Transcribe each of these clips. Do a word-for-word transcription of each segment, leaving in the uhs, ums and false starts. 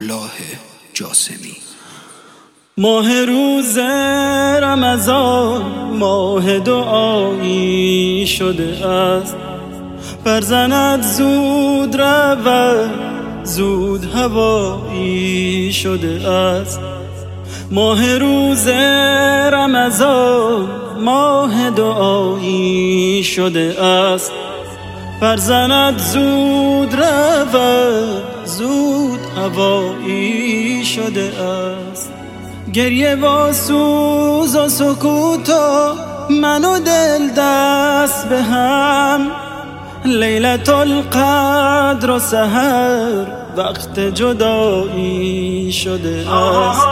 ابله جاسمی. ماه روز رمضان ماه دعایی شده است، برزند زود رود زود هوایی شده است. ماه روز رمضان ماه دعایی شده است، برزند زود رود زود هوایی شده است. گریه و سوز و سکوت و من و دل دست به هم، لیلت القدر و سحر وقت جدایی شده است.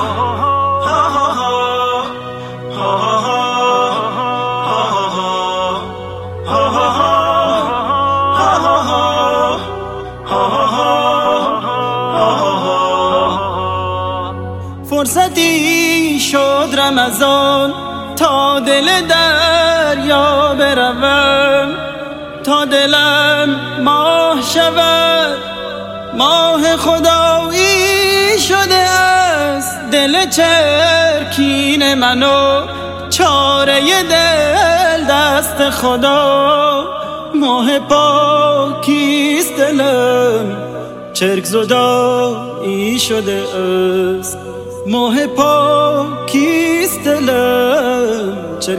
فرصتی شد رمضان تا دل دریا بروم، تا دلم ماه شود ماه خدایی شده است. دل چرکین منو چاره دل دست خدا، ماه پاکیست دلم چرک زدایی شده است. ماه پاکیست دلم چرک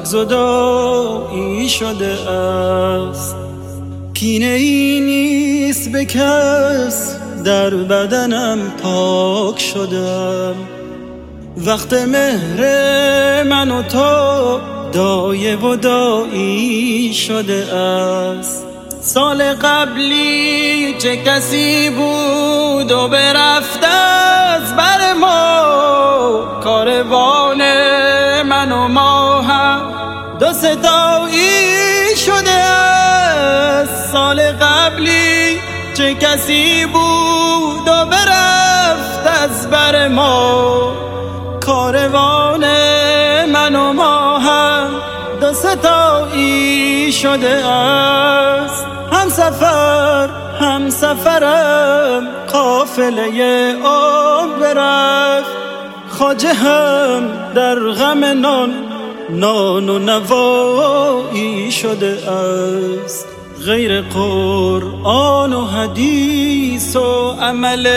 زدایی شده است. کینه ای نیست به کس در بدنم پاک شدم، وقت مهر من و تو دایه و دایی شده است. سال قبلی چه کسی بود و برفت از بر ما، کاروان من و ما هم دو ستایی شده است. سال قبلی چه کسی بود و برفت از بر ما، کاروان من و ما هم دو ستایی شده است. هم سفر هم سفرم قافله عمر برفت، خواجه هم در غم نان نان و نوایی شده است. غیر قرآن و حدیث و عمل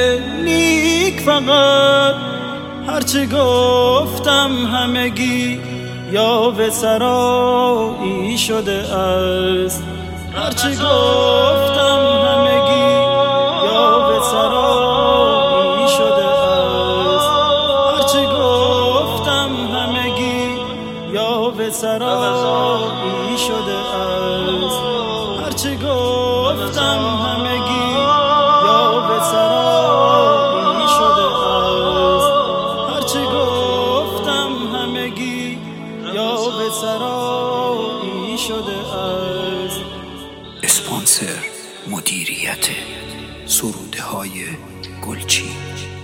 نیک فقط هرچه گفتم همگی یا به سرایی شده است. هرچه گفتم همگی یا به سرایی شده است. هرچه گفتم همگی یا به سرایی شده است. هرچه گفتم همگی یا به سرایی شده است. هرچه گفتم همگی یا به سرایی شده است. اسپانسر مدیریت سروده های گلچین.